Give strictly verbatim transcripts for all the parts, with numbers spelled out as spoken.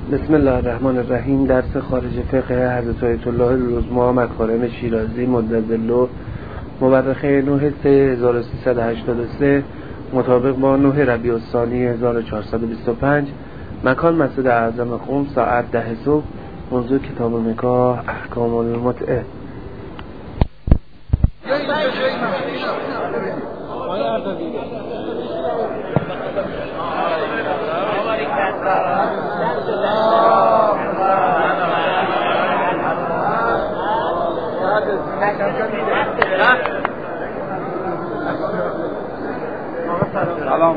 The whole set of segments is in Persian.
بسم الله الرحمن الرحیم. درس خارج فقه حضرت آیت الله العظمی مکارم شیرازی مدظله مورخه نه سه هزار و سیصد و هشتاد و سه مطابق با نه ربیع الثانی هزار و چهارصد و بیست و پنج. مکان مسجد اعظم قم، ساعت ده صبح. موضوع کتاب نکاح، احکام المتعه. سلام.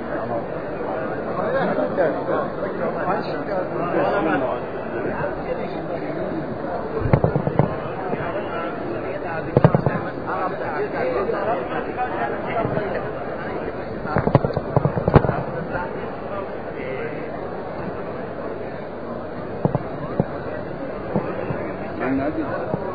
من ندیدم.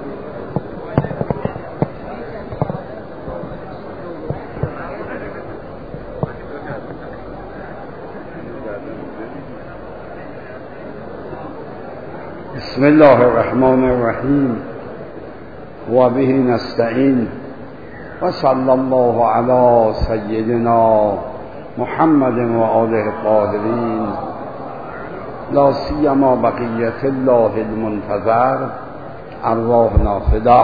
بسم الله الرحمن الرحیم و به نستعین و صلی الله علی سیدنا محمد و آله الطاهرین لا سیما بقیت الله المنتظر ارواحنا فداه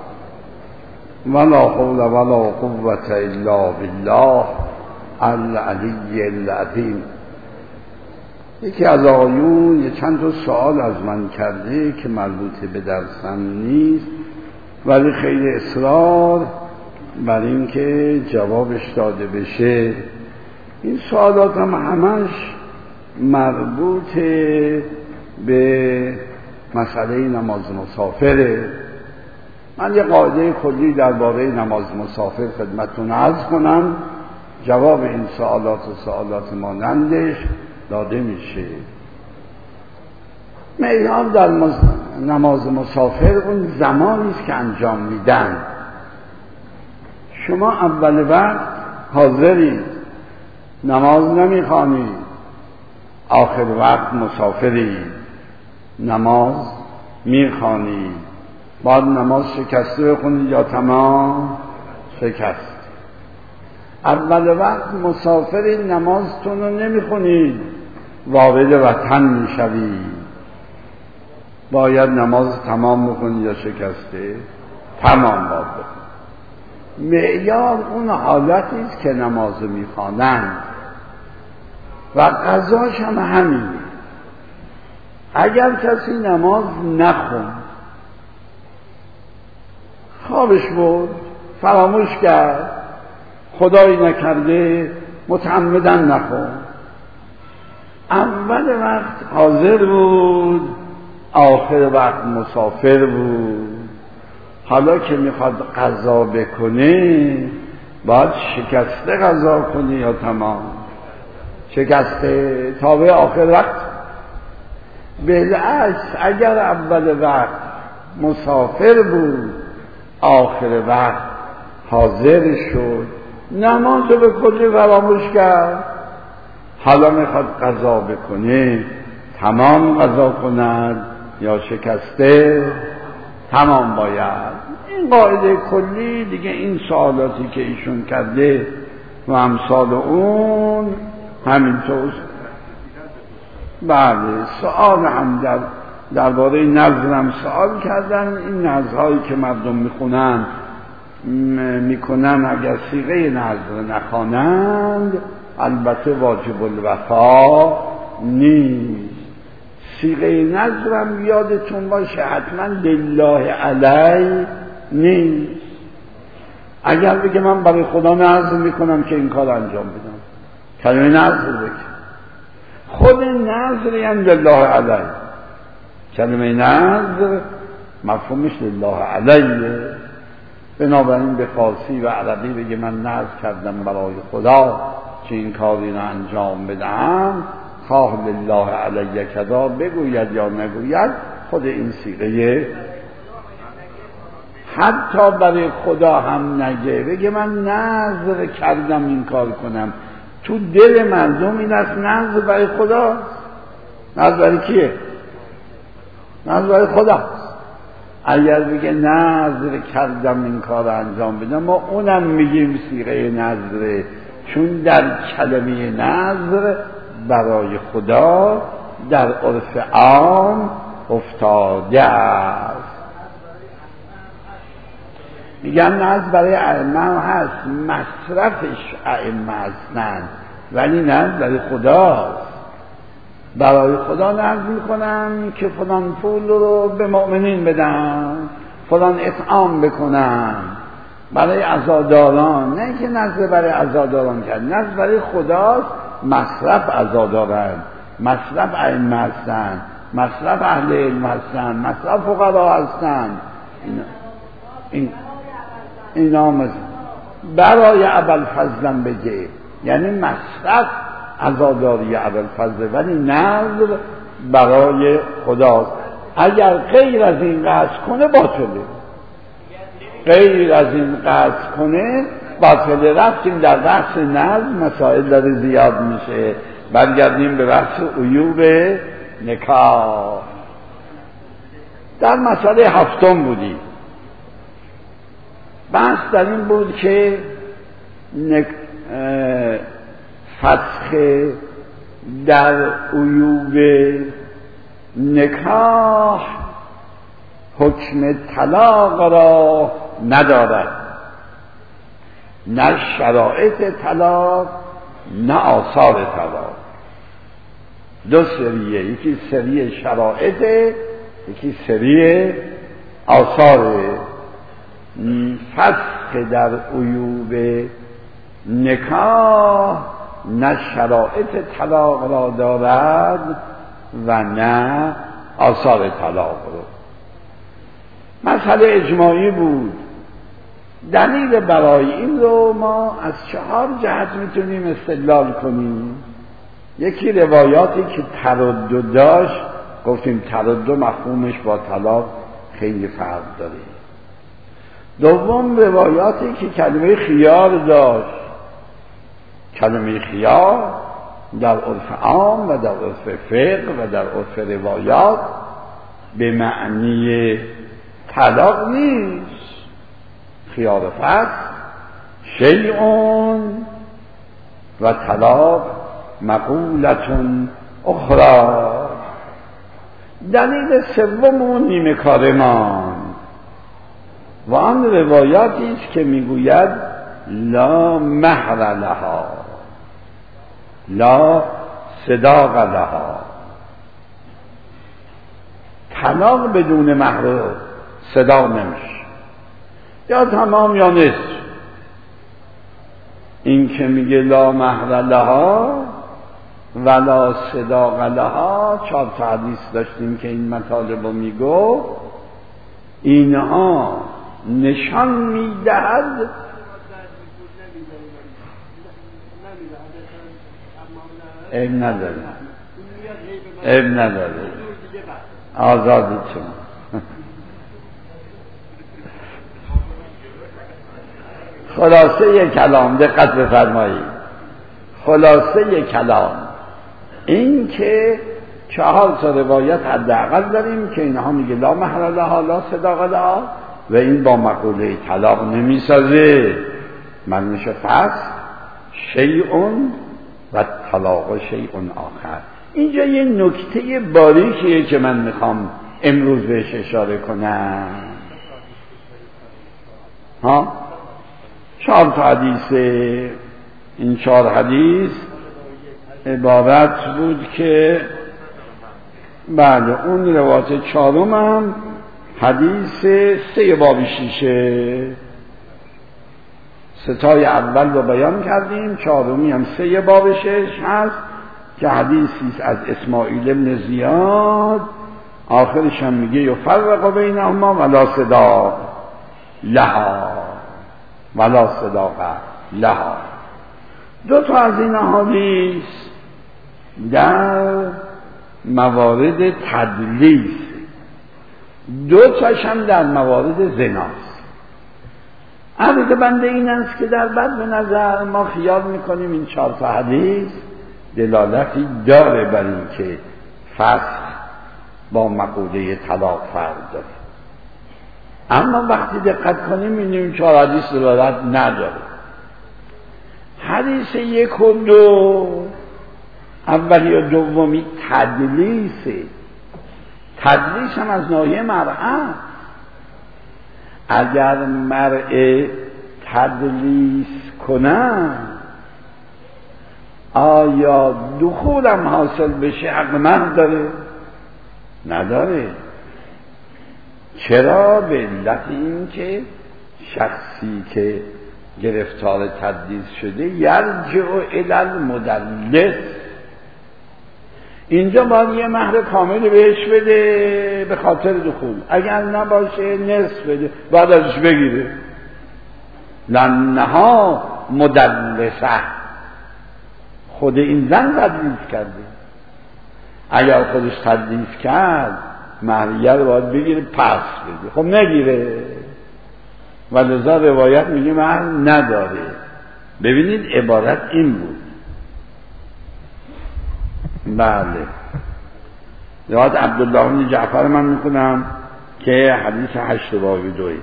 ولا حول ولا قوة الا بالله العلی العظیم. یکی از آقایون یه چند تا سوال از من کرده که مربوط به درسم نیست، ولی خیلی اصرار بر این که جوابش داده بشه. این سوالات هم همش مربوط به مسئله نماز مسافره. من یه قاعده کلی درباره نماز مسافر خدمتتون عرض کنم، جواب این سوالات و سوالات مانندش داده میشه. معیار در نماز مسافر اون زمانی است که انجام میدن. شما اول وقت حاضرید، نماز نمیخوانید، آخر وقت مسافرید، نماز میخوانید. باید نماز شکسته بخونید یا تمام شکست؟ اول وقت مسافرید، نمازتون رو نمیخونید، وارد وطن میشوید. باید نماز تمام بکنید یا شکسته؟ تمام باید بکنید. معیار اون حالتی است که نماز میخوانند و قضاش هم همینه. اگر کسی نماز نخوند، خوابش بود، فراموش کرد، خدایی نکرده متعمدن نخوند، اول وقت حاضر بود، آخر وقت مسافر بود، حالا که میخواد قضا بکنه باید شکسته قضا کنه یا تمام شکسته تا آخر وقت؟ بالعکس، اگر اول وقت مسافر بود، آخر وقت حاضر شد، نماز رو به کلی فراموش کرد، حالا میخواد قضا بکنه، تمام قضا کند یا شکسته؟ تمام باید. این قاعده کلی دیگه. این سوالاتی که ایشون کرده و امثال اون همینطور. بله، سوال هم در درباره نذر هم سوال کردن. این نذرهایی که مردم میخونن میکنن اگر صیغه نذر نخوانند البته واجب الوفا نیست. صیغه نذر هم یادتون باشه حتما لله علی نیست. اگر بگه من برای خدا نذر میکنم که این کار انجام بدم، کلمه نذر بگه، خود نذر یعنی لله علی. کلمه نذر مفهومش لله علیه. بنابراین به فارسی و عربی بگه من نذر کردم برای خدا که این کاری رو انجام بدم، خواه لله علیه کذا بگوید یا نگوید، خود این صیغه حتی برای خدا هم نگه، بگه من نذر کردم این کار کنم، تو دل مردم این است نذر برای خدا، نظر برای کیه؟ نظر برای خدا. اگر بگه نظر کردم این کار انجام بدم، ما اونم میگیم صیغه نظره، چون در کلمه نظر برای خدا در عرف عام افتاده است. میگن نظر برای ائمه هست، مصرفش ائمه هستند، ولی نظر برای خداست. برای خدا نظر میکنن که فلان پول رو به مؤمنین بدن، فلان اطعام بکنن، برای عزاداران، نه که نظر برای عزاداران کرد، نظر برای خداست. مصرف عزاداران، مصرف ائمه هستند، مصرف اهل علم هستند، مصرف فقرا هستند. این اینا مز... برای ابوالفضل بگه، یعنی مصرف عزاداری ابوالفضل، ولی نظر برای خداست. اگر غیر از این قصد کنه باطله، غیر از این قصد کنه باطله. رفتیم در بحث نظر، مسائل داره زیاد میشه، برگردیم به بحث عیوب نکاح. در مسئله هفتم بودیم. بحث در این بود که نک... فسخ در عیوب نکاح حکم طلاق را ندارد، نه شرایط طلاق نه آثار طلاق. دو سریه، یکی سری شرایط، یکی سری آثار. فسخ در عیوب نکاح نه شرایط طلاق را دارد و نه آثار طلاق را. مسئله اجماعی بود. دلیل برای این رو ما از چهار جهت میتونیم استدلال کنیم. یکی روایاتی که تردد داشت، گفتیم تردد مفهومش با طلاق خیلی فرق داره. دوم روایاتی که کلمه خیار داشت. کلمه خیار در عرف عام و در عرف فقه و در عرف روایات به معنی طلاق نیست. خیار فسخ شیء و طلاق مقولتون اخرى. دلیل سوم اون نیمه کارمان و آن روایاتی است که میگوید لا مهر لها، لا صداق لها. طلاق بدون مهر صداق نمیشه، یا تمام یا نصف. این که میگه لا مهر لها ولا صداق لها، چهار تا حدیث داشتیم که این مطالب رو میگو. اینها نشان میدهد عیب نداره، عیب نداره، آزادیتون. خلاصه کلام، دقت بفرمایید، خلاصه کلام این که چهار تا روایت حداقل داریم که اینها میگه لا مهر لها لا صداق لها و این با مقوله طلاق نمیسازه. معنیش فسخ شیء و طلاق شیء آخر. اینجا یه نکته باریکیه که من میخوام امروز بهش اشاره کنم. ها چهار تا حدیث، این چهار حدیث عبارت بود که بله اون روایت چهارم هم حدیث سه باب شیشه، ستای اول رو بیان کردیم، چهارمی هم سه باب شش هست که حدیثی از اسماعیل ابن زیاد، آخرش هم میگه یفرق بینهما ولا صداق لها، ولا صداق لها. دو تا از این حدیث در موارد تدلیس، دو تاش هم در موارد زناست. عرض بنده این است که در بد نظر ما خیال میکنیم این چهار تا حدیث دلالتی داره بر این که فسخ با مقوله طلاق فرق داره. اما وقتی دقت کنیم می‌بینیم چهار حدیث دلالت نداره. حدیث یک و دو، اولی و دومی تدلیسه. تدلیس هم از ناحیه مرأة. اگر مرء تدلیس کنن آیا دخولم حاصل بشه حق مهر داره؟ نداره. چرا؟ به علت این که شخصی که گرفتار تدلیس شده یرجع الی المدلس، اینجا باید یه مهر کامل بهش بده به خاطر دخول، اگر نباشه نصف بده بعد ازش بگیره. لانها مدلسه، خود این زن تدلیس کرده. اگر خودش تدلیس کرد مهریه رو باید بگیره پس بده، خب نگیره و لذا روایت میگه مهر نداره. ببینید عبارت این بود. بله، روایت عبدالله بن جعفر من میکنم که حدیث هشت باب دوی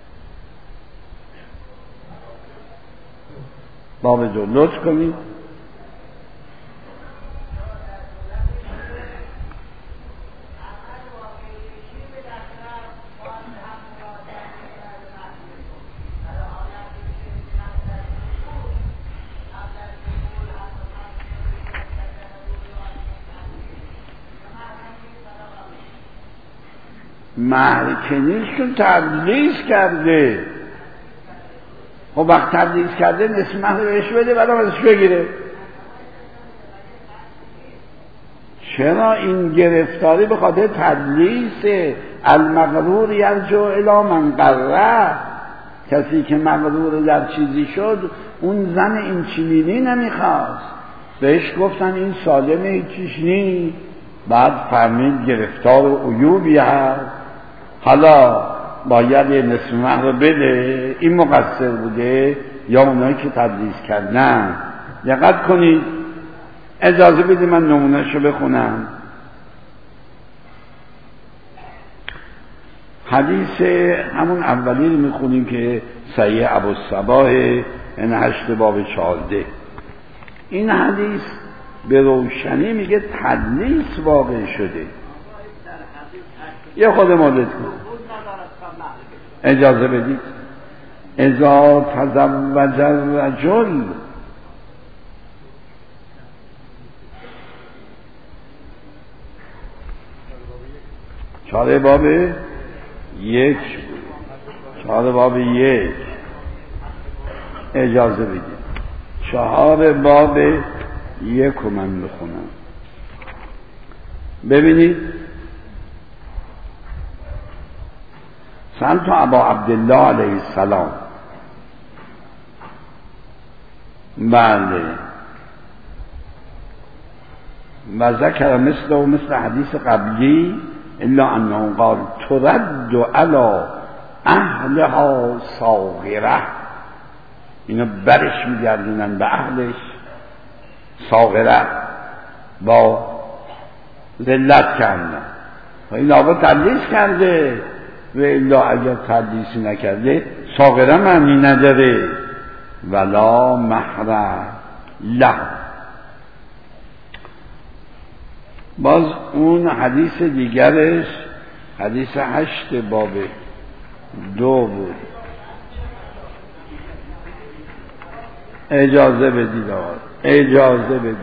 باب دو لطف کنید. مهرکنیشون تدلیس کرده. خب وقت تدلیس کرده نصف مهر بهش بده بعد ازش بگیره. چرا؟ این گرفتاری به خاطر تدلیسه. المغرور یرجع الی من غره. کسی که مغرور در چیزی شد اون زن این چنینی نمیخواست، بهش گفتن این سالمه هیچیش نی، بعد فهمید گرفتار عیوبی هست، حالا باید یه نصف مهر رو بده. این مقصر بوده یا اونایی که تدلیس کردن؟ دقت کنید، اجازه بدید من نمونهشو بخونم. حدیث همون اولی رو میخونیم که صحیح ابوالصباح این هشت باب چهارده. این حدیث به روشنی میگه تدلیس واقع شده. یه خود مولد کن، اجازه بدید. اذا تزوج الرجل چهار باب یک چهار باب یک اجازه بدید. چهار باب یک رو من بخونم. ببینید، سألت ابا عبدالله علیه السلام. بله، و ذکر مثل و مثل حدیث قبلی الا انه قال ترد علی اهلها صاغره. اینو برش میگردونن به اهلش، صاغره با ذلت کردن. و این آقا تدلیس کرده و الا اگر تدلیسی نکرده صاغره معنی نداره. ولا مهر له. باز اون حدیث دیگرش حدیث هشت باب دو بود. اجازه بدید آقا، اجازه بدید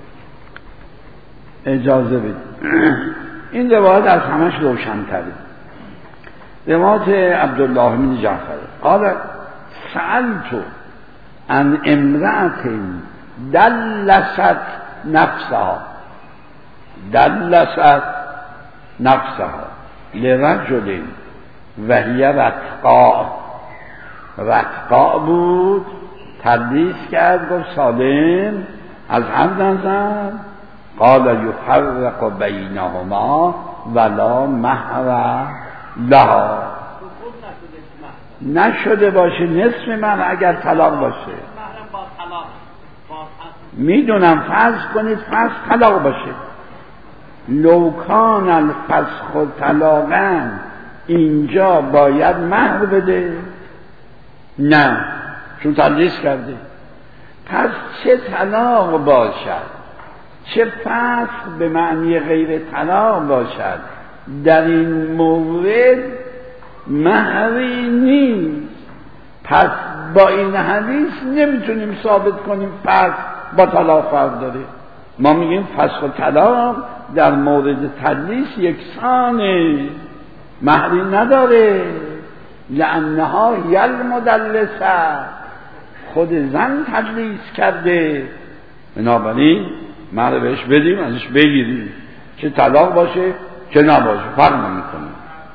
اجازه بدید این روایت از همش روشن‌تره. روایت عبدالله بن جعفر قال سألت عن امرأة دلست نفسها دلست نفسها لرجل و هی رتقاء. رتقاء بود، تدلیس کرد، گفت سالم از هم نزن. قال یفرق بینهما ولا مهر لها. نشده باشه نصف من اگر طلاق باشه. میدونم، فرض کنید فرض طلاق باشه، لوکان الفسخ و طلاقا اینجا باید مهر بده؟ نه، چون تدلیس کرده. پس چه طلاق باشد چه فسخ به معنی غیر طلاق باشد، در این مورد مهری نیست. پس با این حدیث نمیتونیم ثابت کنیم فسخ با طلاق فرق داره. ما میگیم فسخ و طلاق در مورد تدلیس یکسانه، مهری نداره. لانها یل مدلسه، خود زن تدلیس کرده، بنابراین مهر بهش بدیم، ازش بگیریم، چه طلاق باشه چه نباشه فرق نمیکنه.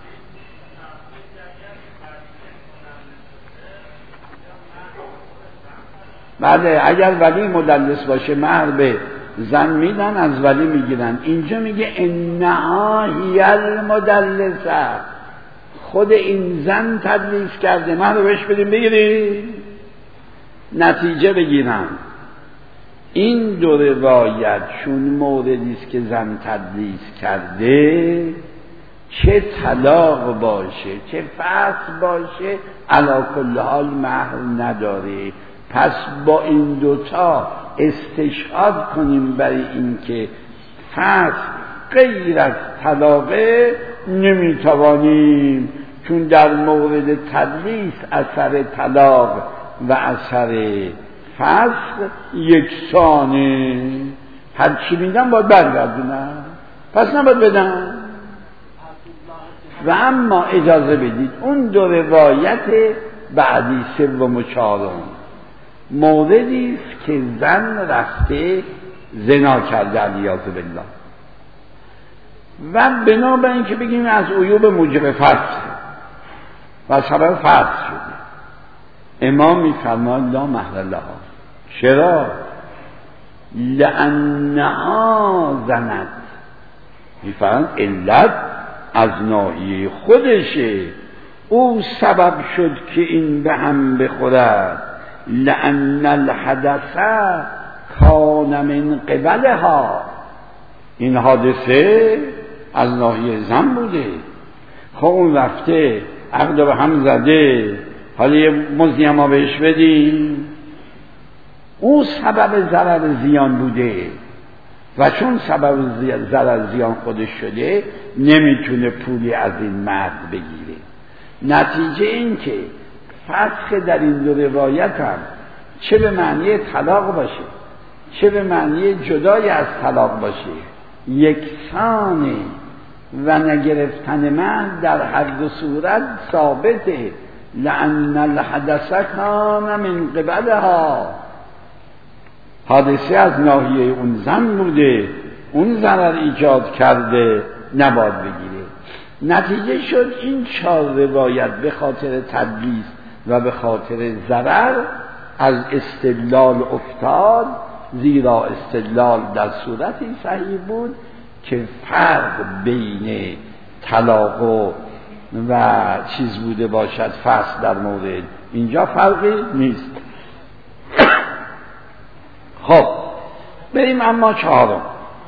بله، اگر ولی مدلس باشه مهر به زن میدن، از ولی میگیرن. اینجا میگه انها هی المدلسه، خود این زن تدلیس کرده، مهر بهش بدیم بگیریم، نتیجه بگیرن. این دو روایت چون موردی است که زن تدلیس کرده، چه طلاق باشه چه فسخ باشه علی کل حال مهر نداره. پس با این دوتا استشهاد کنیم برای اینکه فسخ غیر از طلاقه نمیتوانیم، چون در مورد تدلیس اثر طلاق و اثر فسخ یکسانه. هر چی میدن باید برگردونن، پس نباید بدن. و اما اجازه بدید اون دو روایت بعدی سوم و چهارم موردی است که زن رفته زنا کرده علیاذ بالله، و بنابراین اینکه بگیم از عیوب موجب فسخ و سبب فسخ شده، امام میفرماید لا مهر لها. چرا؟ لانها زنت، میفرماید علت از ناحیه خودشه، او سبب شد که این به هم بخورد. لان الحدث کان من قبلها، این حادثه از ناحیه زن بوده. خب اون رفته عقد به هم زده، حالا یه مزدی ما بهش بدیم، او سبب ضرر زیان بوده و چون سبب ضرر زیان خودش شده نمیتونه پولی از این مرد بگیره. نتیجه این که فسخ در این دو روایت هم چه به معنی طلاق باشه چه به معنی جدای از طلاق باشه یکسانه و نگرفتن من در هر دو صورت ثابته. لأن الحدث کان من قبلها، حادثه از ناحیه اون زن بوده، اون ضرر ایجاد کرده، نباید بگیره. نتیجه شد این چهار روایت به خاطر تدلیس و به خاطر ضرر از استدلال افتاد، زیرا استدلال در صورتی صحیح بود که فرق بین طلاق و و چیز بوده باشد فصل در مورد اینجا فرقی نیست. خب بریم اما چهارم.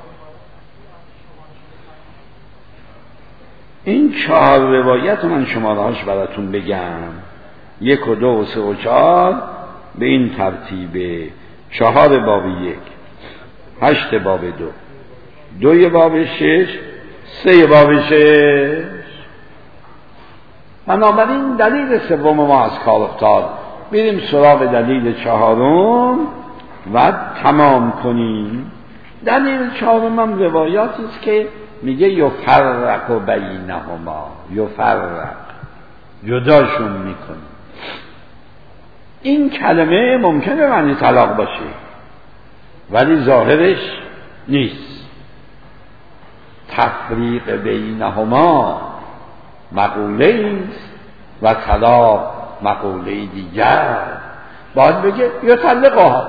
این چهار روایت من شمارهاش براتون بگم، یک و دو و سه و چهار به این ترتیبه: چهار باب یک، هشت باب دو، دوی باب شش، سه باب شش. بنابراین دلیل سوم ما از کار افتاد، بریم سراغ دلیل چهارم و تمام کنیم. دلیل چهارم هم روایاتی است که میگه یفرق بینهما، یفرق، جداشون میکنه. این کلمه ممکنه معنی طلاق باشه ولی ظاهرش نیست. تفریق بینهما مقوله است و طلاق مقوله دیگر. باید بگه یطلقها.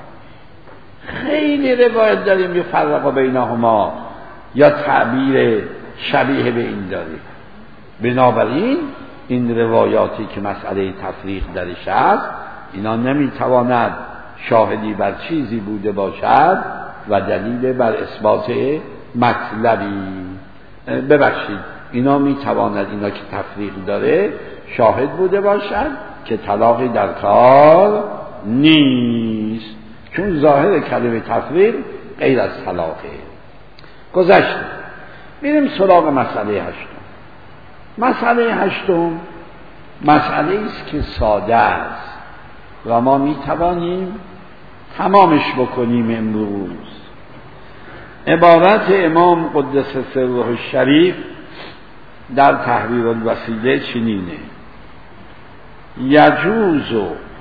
خیلی روایت داریم یفرق بینهما یا تعبیر شبیه به این داریم. بنابراین این روایاتی که مسئله تفریق درش هست، اینا نمیتواند شاهدی بر چیزی بوده باشد و دلیل بر اثبات مطلبی. ببخشید اینا میتواند، اینا که تفریق داره شاهد بوده باشد که طلاقی در کار نیست، چون ظاهر کلمه تفریق غیر از طلاقه. گذشت میریم سراغ مسئله هشتم. مسئله هشتم مسئله است که ساده است و ما میتوانیم تمامش بکنیم امروز. عبارت امام قدس سره الشریف در تحریر الوسیله چنینه: یجوز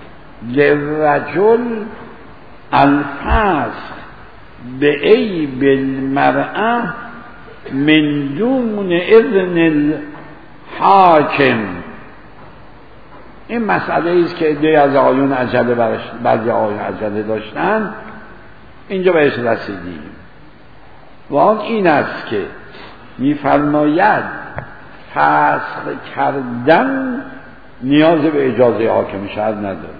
للرجل الفسخ بعیب المرأة من دون اذن الحاکم. این مسئله است که عده‌ای از آقایون عجله برش، بعضی آقایون عجله داشتن، اینجا بهش رسیدیم. و آن این است که می‌فرماید فسخ کردن نیاز به اجازه حاکم شهر نداره.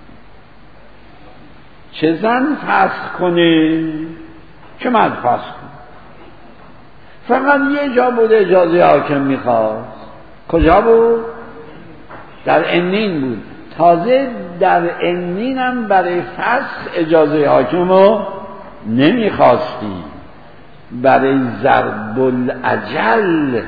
چه زن فسخ کنه چه مرد فسخ کنه. فقط یه جا بود اجازه حاکم میخواست. کجا بود؟ در عنین بود. تازه در عنین هم برای فسخ اجازه حاکم رو نمیخواستی، برای ضرب الاجل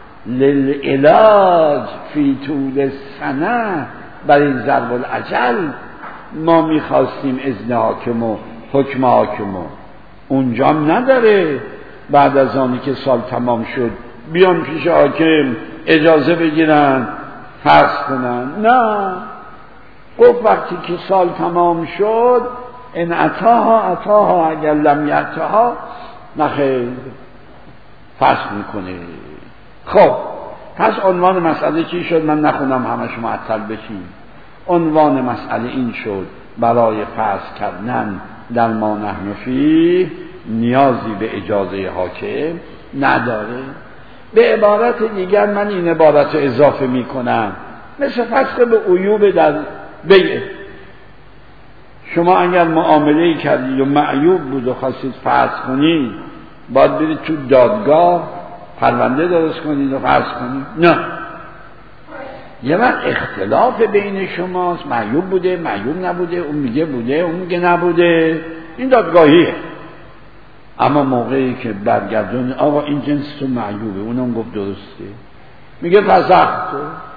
للعلاج فی طول السنه، برای ضرب الاجل ما میخواستیم اذن حاکم و حکم حاکم و اونجا نداره. بعد از آنی که سال تمام شد بیان پیش حاکم اجازه بگیرن فسخ کنن. نه، گفت وقتی که سال تمام شد ان عطاها عطاها، اگر لم یعطاها نخیر فسخ میکنه. خب پس عنوان مسئله چی شد؟ من نخونم همش معطل بشیم. عنوان مسئله این شد: برای فسخ کردن در ما نحن فیه نیازی به اجازه حاکم نداره. به عبارت دیگر من این عبارت رو اضافه می کنم، مثل فسخ به عیوب در بیع. شما اگر معامله‌ای کردید و معیوب بود و خواستید فسخ کنید، باید برید تو دادگاه پرونده درست کنید و فسخ کنید؟ نه، یه وقت اختلاف بین شماست، معیوب بوده معیوب نبوده، اون میگه بوده اون میگه نبوده، این دادگاهیه. اما موقعی که برگردون آقا این جنس تو معیوبه، اونم گفت درسته، میگه فسخت.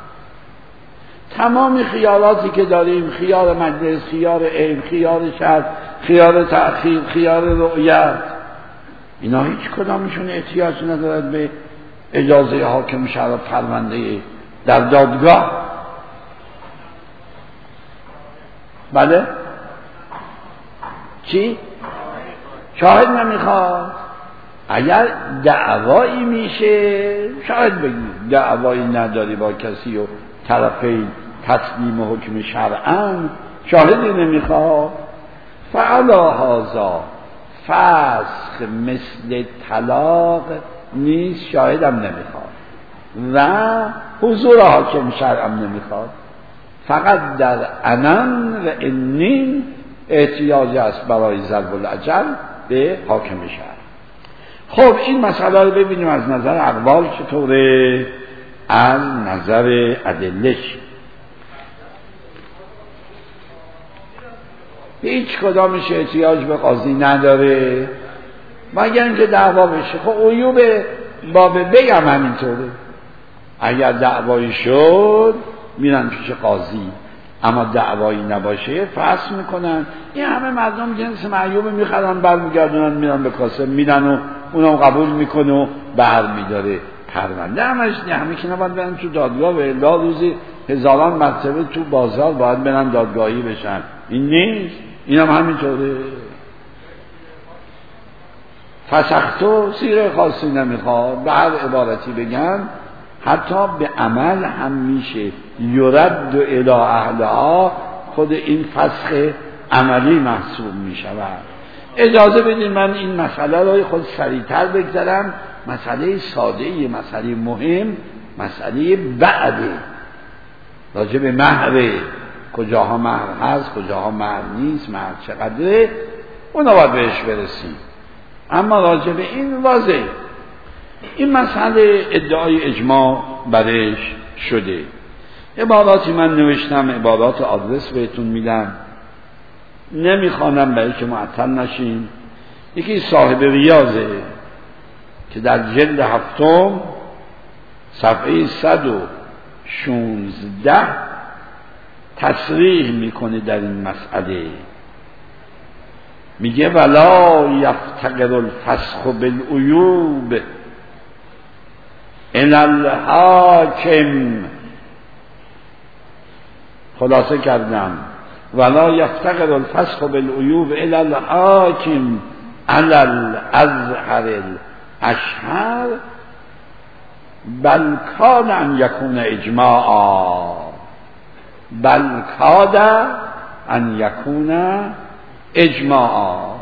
تمام خیالاتی که داریم، خیار مجلس، خیار عیب، خیار شرط، خیار تأخیر، خیار رؤیت، اینا هیچ کدامشون احتیاج ندارد به اجازه حاکم شهر پرونده در دادگاه. بله؟ چی؟ شاهد نمیخواد. اگر دعوایی میشه شاهد بگی، دعوایی نداری با کسی و طرفین تسلیم حکم شرعاً، شاهدی نمیخواد. فعلا هذا فسخ مثل طلاق نیست، شاهدم نمیخواد و حضور حاکم شرعم نمیخواد. فقط در انن و انین احتیاج است برای ضرب الاجل به حاکم شرع. خب این مسئله رو ببینیم از نظر اقوال چطوره، از نظر ادله. هیچ کدامش احتیاج به قاضی نداره مگر اینکه دعوا بشه. خب عیوب باب بگم همینطوره، اگر دعوایی شد میرن پیش قاضی، اما دعوایی نباشه فسخ میکنن. این همه مردم جنس معیوب میخرن برمیگردونن میرن به کاسه میدن و اونم قبول میکنه و بر میداره پرونده. همش نه، همه که نباید برن تو دادگاه، و الا روزی هزاران مرتبه تو بازار باید برن دادگاهی بشن. این نیست، این هم همینطوره. فسختو سیره خاصی نمیخواد، به هر عبارتی بگن حتی به عمل هم میشه یرد الی اهلها، خود این فسخ عملی محسوب میشود. اجازه بدید من این مسئله رو خود سریعتر بگذارم. مسئله ساده ای، مسئله مهم، مسئله بعده راجع به مهر، کجاها مهر هست کجاها مهر نیست، مهر چقدره، اونا باید بهش برسیم. اما راجع به این واضح این مسئله ادعای اجماع برش شده. عباراتی من نوشتم، عبارات آدرس بهتون میدم، نمیخوانم برای که معطل نشین. یکی صاحب ریاضه که در جلد هفتم صفحه صد و شانزده تصریح میکنه در این مسئله، میگه ولا یفتقر الفسخ بالعیوب الی الحاکم. خلاصه کردم ولا یفتقر الفسخ بالعیوب الی الحاکم علی الازهر الاشهر بل کاد ان یکون اجماعا بل کاد ان یکون اجماعا.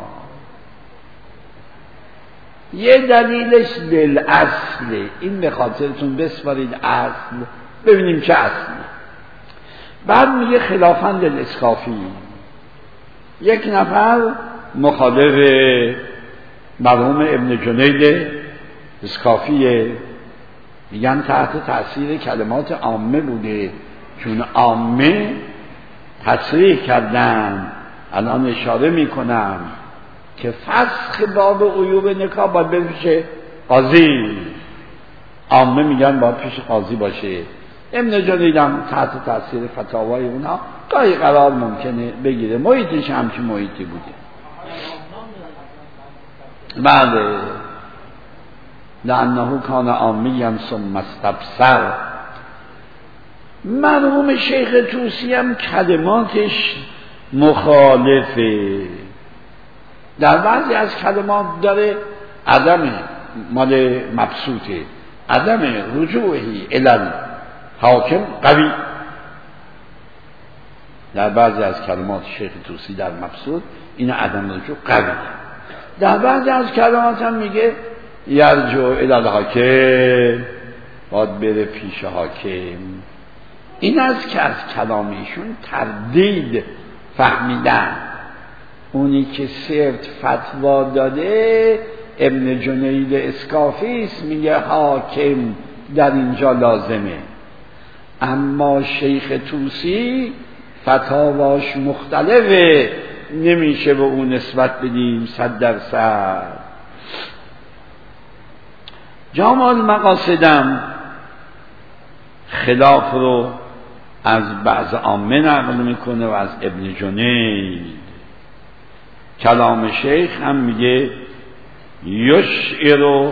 یه دلیلش بالاصل، این به خاطرتون بسپارید اصل، ببینیم چه اصلی. بعد میگه خلافاً للاسکافی، یک نفر مخالف مرحوم ابن جنید اسکافیه، میگن تحت تأثیر کلمات عامه بوده، چون عامه تصریح کردن. الان اشاره میکنم که فسخ باب عیوب نکاح باید بره پیش قاضی، عامه میگن باید پیش قاضی باشه. ابن جنیدم تحت تأثیر فتاوای اونا گاهی قرار ممکنه بگیره، محیطش همچین محیطی بوده. بله لأنه کان عامیا ثم استبصر. مرحوم شیخ طوسی هم کلماتش مخالفه، در بعضی از کلمات داره عدم مال مبسوطه، عدم رجوعی الی حاکم قوی. در بعضی از کلمات شیخ طوسی در مبسوط این عدم رجوع قوی. در بعضی از کلمات هم میگه یرجع الی الحاکم، باید بره پیش حاکم. این از که از کلامیشون تردید فهمیدن. اونی که سرت فتوا داده ابن جنید اسکافی است، میگه حاکم در اینجا لازمه، اما شیخ طوسی فتاواش مختلفه، نمیشه به اون نسبت بدیم صد درصد. جامع المقاصدم خلاف رو از بعض عامه نقل میکنه و از ابن جنید. کلام شیخ هم میگه یشعر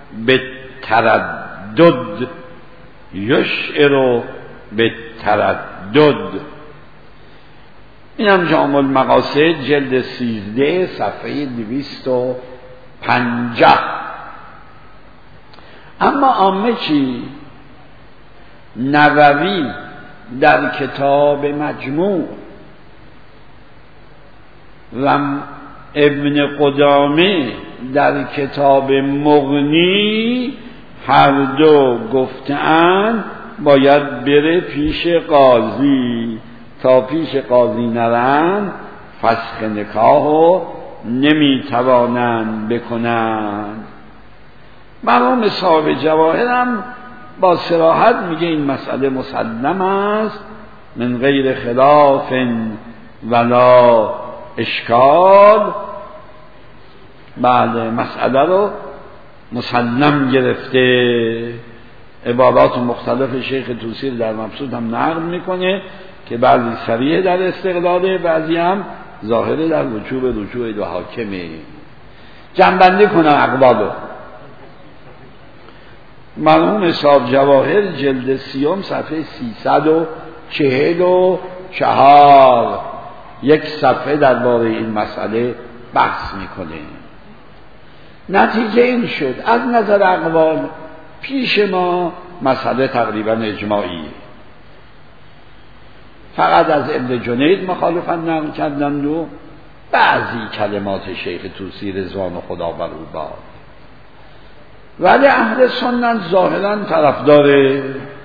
بالتردد، یشعر بالتردد. این هم جامع المقاصد جلد سیزده صفحه دویست و پنجاه. اما عامه چی؟ نووی در کتاب مجموع و ابن قدامه در کتاب مغنی هر دو گفتن باید بره پیش قاضی، تا پیش قاضی نرن فسخ نکاحو نمیتوانند بکنند. مرحوم صاحب جواهر هم با صراحت میگه این مسئله مسلم است، من غیر خلاف ولا اشکال. بله مسئله رو مسلم گرفته. عبارات مختلف شیخ طوسی در مبسوط هم نقل میکنه که بعضی صریح در استقلاله، بعضی هم ظاهر در وجوب رجوع دو حاکمه. جنبندی کنم اقوالو. مرحوم صاحب جواهر جلد سیوم صفحه سیصد و چهل و چهار یک صفحه درباره این مسئله بحث میکنه. نتیجه این شد از نظر اقوال پیش ما مسئله تقریبا اجماعی، فقط از ابن جنید مخالفت نقل کردند و بعضی کلمات شیخ طوسی رضوان خدا بر او باد. ولی اهل سنت ظاهرا طرفدار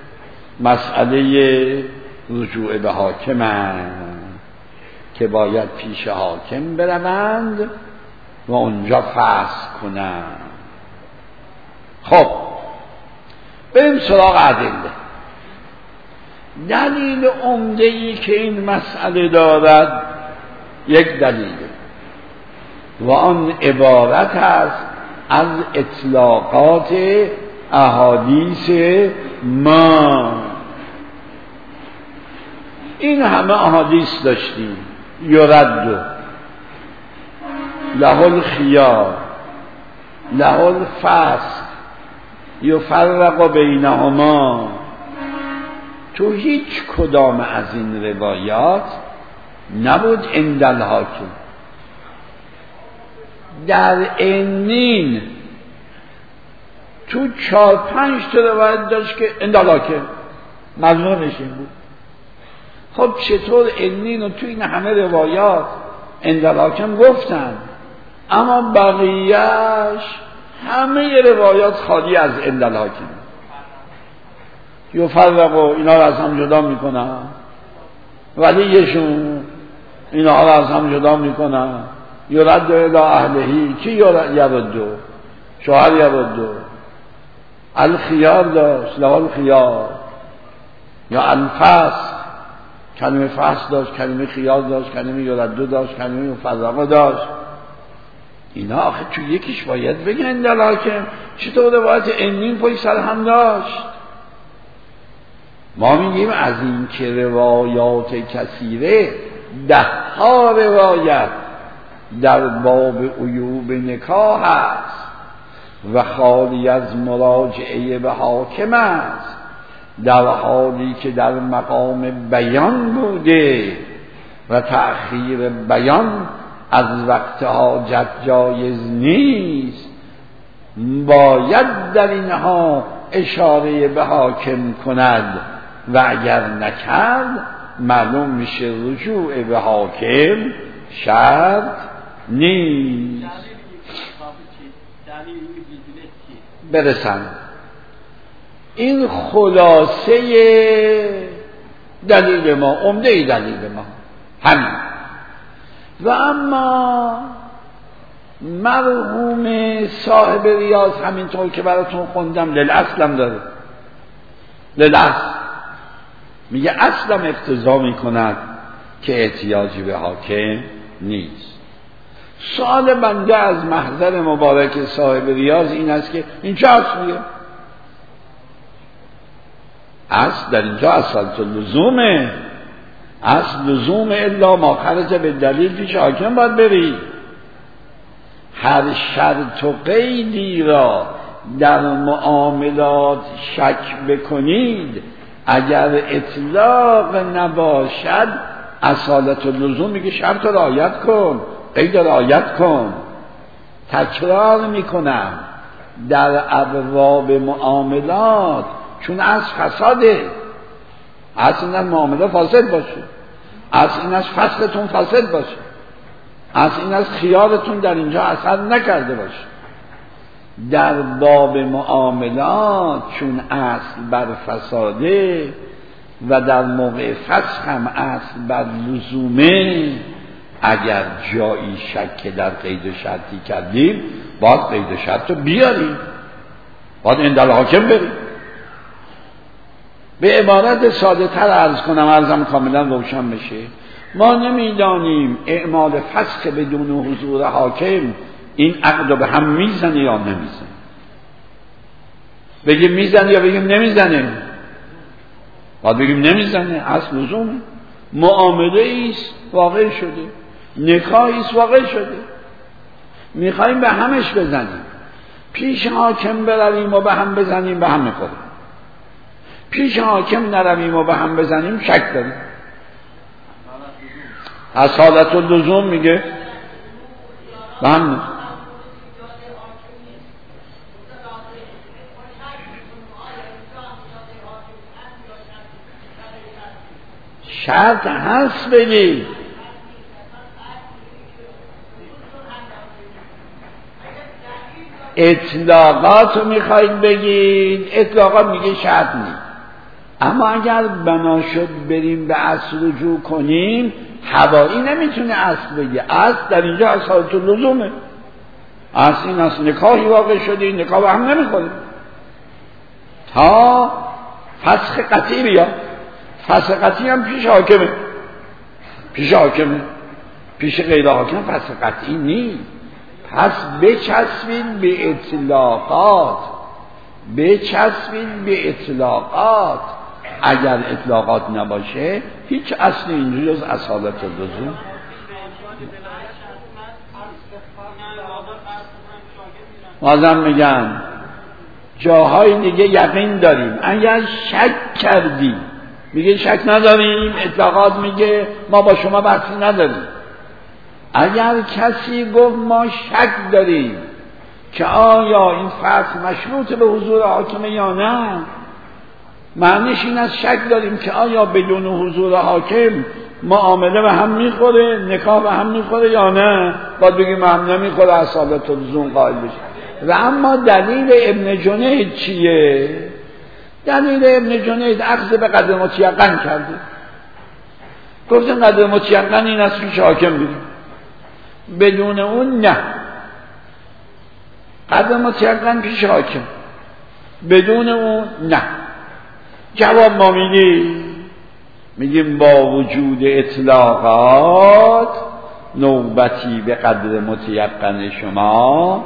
مسئله رجوع به حاکمند که باید پیش حاکم بروند و اونجا فسخ کنن. خب بریم سراغ ادله. دلیل عمده‌ای که این مسئله دارد یک دلیل و آن عبارت است از اطلاقات احادیث ما. این همه احادیث داشتیم، یرد له الخیار له الفسق یفرق بینهما. تو هیچ کدام از این روایات نبود عند الحاکم. در عنین تو چهار پنج تا روایت داشت که عند الحاکم مضمونش این بود. خب چطور عنین و تو این همه روایات عند الحاکم گفتن اما بقیهش همه روایات خالی از عند الحاکم؟ یفرق و اینا رو از هم جدا میکنن، ولی یشون اینا رو از هم جدا میکنن. یرد الی اهلهی، کی یردو؟ شوهر یردو. الخیار داشت، له الخیار، یا الفسق، کلمه فسق داشت، کلمه خیار داشت، کلمه یردو داشت، کلمه مفرقه داشت. اینا آخه تو یکیش باید بگن دلاکم. چطور روایت عنین پای سر هم داشت؟ ما میگیم از این که روایات کثیره، ده ها روایت در باب عیوب نکاح است و خالی از مراجعه به حاکم است، در حالی که در مقام بیان بوده و تأخیر بیان از وقت حاجت جایز نیست. باید در اینها اشاره به حاکم کند و اگر نکرد معلوم میشه رجوع به حاکم شرط نیست. برسن این خلاصه دلیل ما، عمده دلیل ما همین. و اما مرحوم صاحب ریاض همینطور که براتون خوندم للاصلم داره. للاصل میگه اصلم اقتضا میکند که احتیاجی به حاکم نیست. سوال بنده از محضر مبارک صاحب ریاض این است که این چه اصلیه؟ اصل در اینجا اصالت لزومه. اصل لزوم الا ما خرج به دلیل پیش حاکم باید بری. هر شرط و قیدی را در معاملات شک بکنید اگر اطلاق نباشد اصالت لزوم میگه شرط را رعایت کن، قید را رعایت کن. تکرار میکنم در ابواب معاملات چون از فساده، اصل این از معامله فاسد باشه، اصل این از فسقتون فاسد باشه، اصل این از خیارتون در اینجا اثر نکرده باشه. در باب معاملات چون اصل بر فساده و در موقع فسخ هم اصل بر لزومه، اگر جایی شک در قید و شرطی کردیم باید قید و شرط رو بیاریم، باید عند الحاکم بریم. به عبارت ساده تر عرض کنم، عرضم کاملا روشن بشه، ما نمیدانیم اعمال فسخ بدون حضور حاکم این عقد رو به هم میزنه یا نمیزنه. بگیم میزنه یا بگیم نمیزنه؟ باید بگیم نمیزنه، اصل لزومه. معامله ایست واقع شده، نکاح ایست واقع شده، میخواییم به همش بزنیم، پیش حاکم برویم و به هم بزنیم به هم میخوریم، پیش حاکم نرویم و به هم بزنیم شک داریم. اصالت اللزوم میگه به هم شرط هست بگید. اطلاقات رو میخواید بگید، اطلاقات میگه شرط نیست. اما اگر بنا شد بریم به اصل رجوع کنیم، هوایی نمیتونه اصل بگه. اصل در اینجا اصالت اللزومه. از این از نکاحی واقع شده، این نکاح به هم نمیخوره تا فسخ قطعی بیاد. فسخ قطعی هم پیش حاکمه، پیش حاکمه، پیش غیر حاکم فسخ قطعی نیست. پس بچسبید به اطلاقات، بچسبید به اطلاقات. اگر اطلاقات نباشه هیچ اصل اینجوری از اصالت اللزوم. بازم میگم جاهای دیگه یقین داریم، اگر شک کردیم میگه شک نداریم، اطلاقات میگه ما با شما بحثی نداریم. اگر کسی گفت ما شک داریم که آیا این فصل مشروط به حضور حاکمه یا نه، معنیش این از شک داریم که آیا بدون حضور حاکم معامله به هم میخوره، نکاح به هم میخوره یا نه، باید بگیم هم نمیخوره، اصالت اللزوم قائل بشه. و اما دلیل ابن جنید چیه؟ دلیل ابن جنید اخذ به قدر متیقن کرده. گفتن قدر متیقن این است پیش حاکم بریم، بدون اون نه. قدر متیقن پیش حاکم، بدون اون نه. جواب ما میدیم میگیم با وجود اطلاقات نوبتی به قدر متیقن شما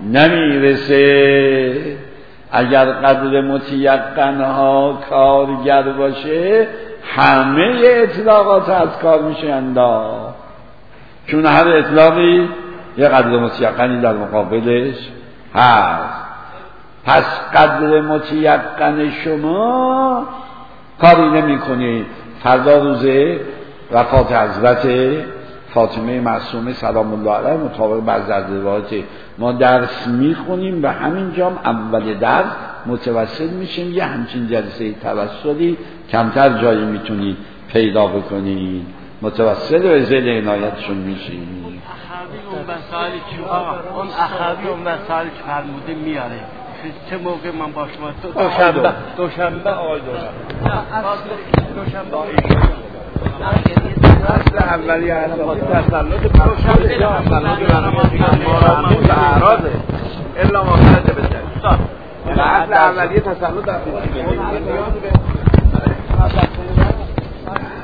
نمیرسه. اگر قدر متیقن ها کارگر باشه همه اطلاقات از کار میشه انداخت، چون هر اطلاقی یه قدر متیقنی در مقابلش هست. پس قدر متیقن شما کاری نمی کنید. فردا روزه وفات حضرت فاطمه معصومه سلام الله علیها مطابق بعض از روایات ما درس میخونیم و همینجا اول درس متوسل میشیم. یه همچین جلسه توسلی کمتر جایی میتونید پیدا بکنید، متوسل و زل عنایتشون میشیم. اخوی اون مسائلی که آقا اون اخوی اون مسائلی که فرموده میاره چه موقع من با شما دوشنبه دوشنبه آقای دوشنبه اصل اولی اساسی تسلط دوشنبه تسلط مرامون و اعراضه الا ما خرج به استاد. اصل اولی تسلط در